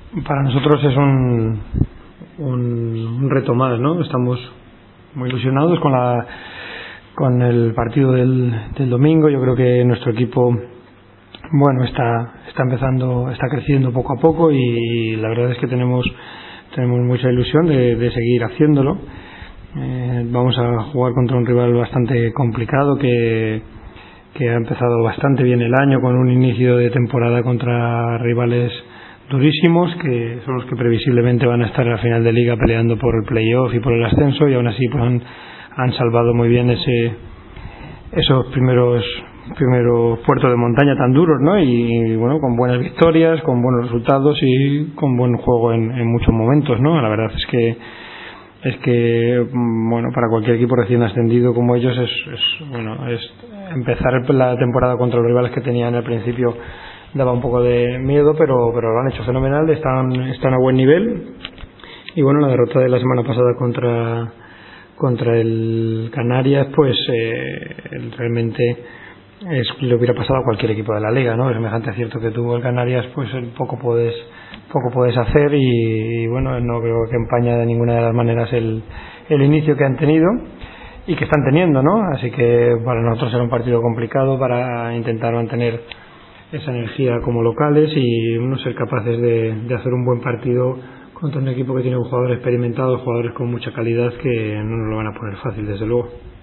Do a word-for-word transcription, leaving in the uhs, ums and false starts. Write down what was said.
Para nosotros es un, un, un reto más, ¿no? Estamos muy ilusionados con la con el partido del, del domingo. Yo creo que nuestro equipo, bueno, está está empezando, está creciendo poco a poco y la verdad es que tenemos tenemos mucha ilusión de, de seguir haciéndolo. Eh, vamos a jugar contra un rival bastante complicado que que ha empezado bastante bien el año, con un inicio de temporada contra rivales durísimos, que son los que previsiblemente van a estar a final de liga peleando por el playoff y por el ascenso, y aún así pues han, han salvado muy bien ese esos primeros primeros puertos de montaña tan duros, ¿no? Y, y bueno, con buenas victorias, con buenos resultados y con buen juego en, en muchos momentos, ¿no? La verdad es que es que bueno, para cualquier equipo recién ascendido como ellos es, es bueno, es empezar la temporada contra los rivales que tenían al principio daba un poco de miedo, pero pero lo han hecho fenomenal, están están a buen nivel. Y bueno, la derrota de la semana pasada contra contra el Canarias, pues eh, realmente es, le hubiera pasado a cualquier equipo de la liga, ¿no? El semejante acierto que tuvo el Canarias, pues poco puedes poco puedes hacer y, y bueno, no creo que empaña de ninguna de las maneras el, el inicio que han tenido y que están teniendo, ¿no? Así que para nosotros será un partido complicado para intentar mantener esa energía como locales y bueno, ser capaces de, de hacer un buen partido contra un equipo que tiene un jugador experimentado, jugadores con mucha calidad que no nos lo van a poner fácil, desde luego.